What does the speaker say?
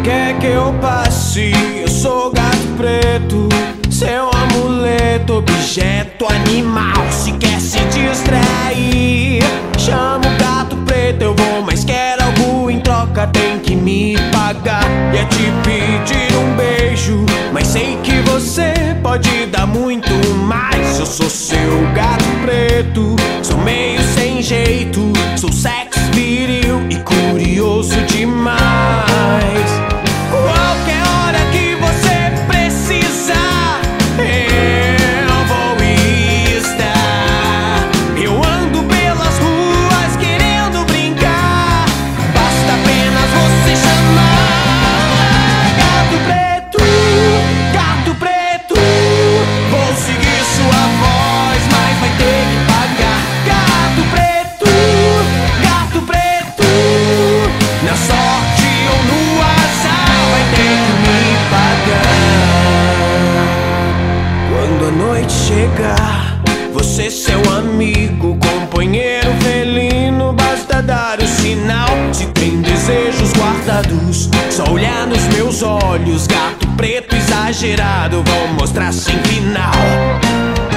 quer que eu passe? Eu sou gato preto, seu amuleto, objeto animal. Se quer se distrair, chama o gato preto, eu vou, mas quer algo em troca, tem que me pagar. E é te pedir um beijo, mas sei que você pode dar muito mais. Eu sou seu gato preto, sou meio sem jeito, sou sexy, viril e curioso demais. Qualquer hora que você precisar, eu vou estar. Eu ando pelas ruas querendo brincar, basta apenas você chamar. Gato preto, gato preto, vou seguir sua voz, mas vai ter que pagar. Gato preto, gato preto, na sorte ou no azar vai ter que me pagar. Quando a noite chegar, você, seu amigo, companheiro felino, basta dar o sinal. Se tem desejos guardados, só olhar nos meus olhos. Gato preto exagerado, vou mostrar sem final.